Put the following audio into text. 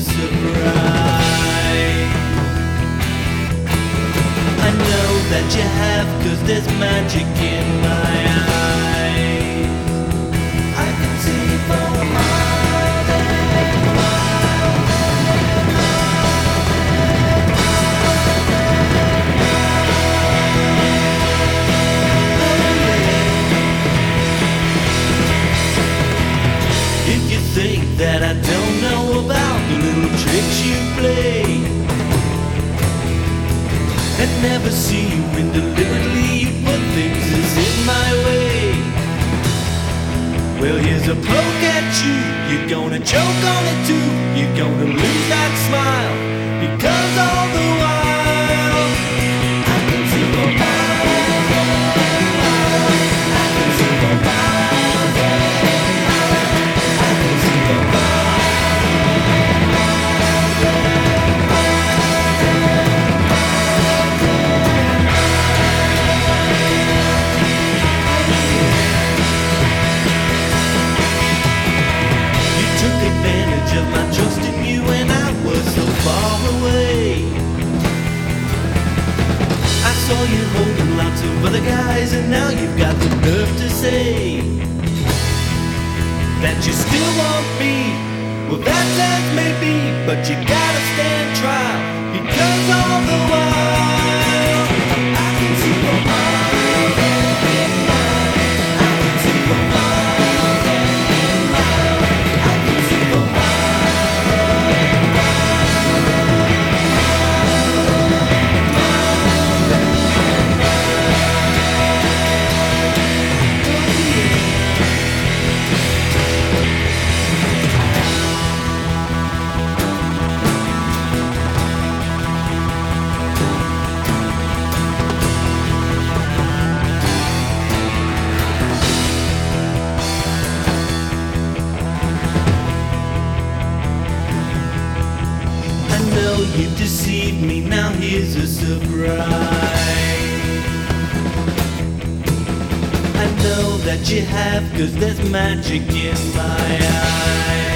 surprise. I know that you have, 'cause there's magic in my eyes. I can see for miles and miles and miles. If you think that I don't know about the little tricks you play, and never see when deliberately you put things as in my way, well, here's a poke at you. You're gonna choke on it too. You're gonna lose that smile, because all the while I can see for miles and miles. I can see for miles and miles. I can see for miles and miles and of my trust in you when I was so far away. I saw you holding lots of other guys, and now you've got the nerve to say that you still want me. Well, that's as may be, but you gotta stand trial, because all the while I can see for miles and miles. I can see for miles and miles. I can see for miles. You deceived me, now here's a surprise. I know that you have, 'cause there's magic in my eyes.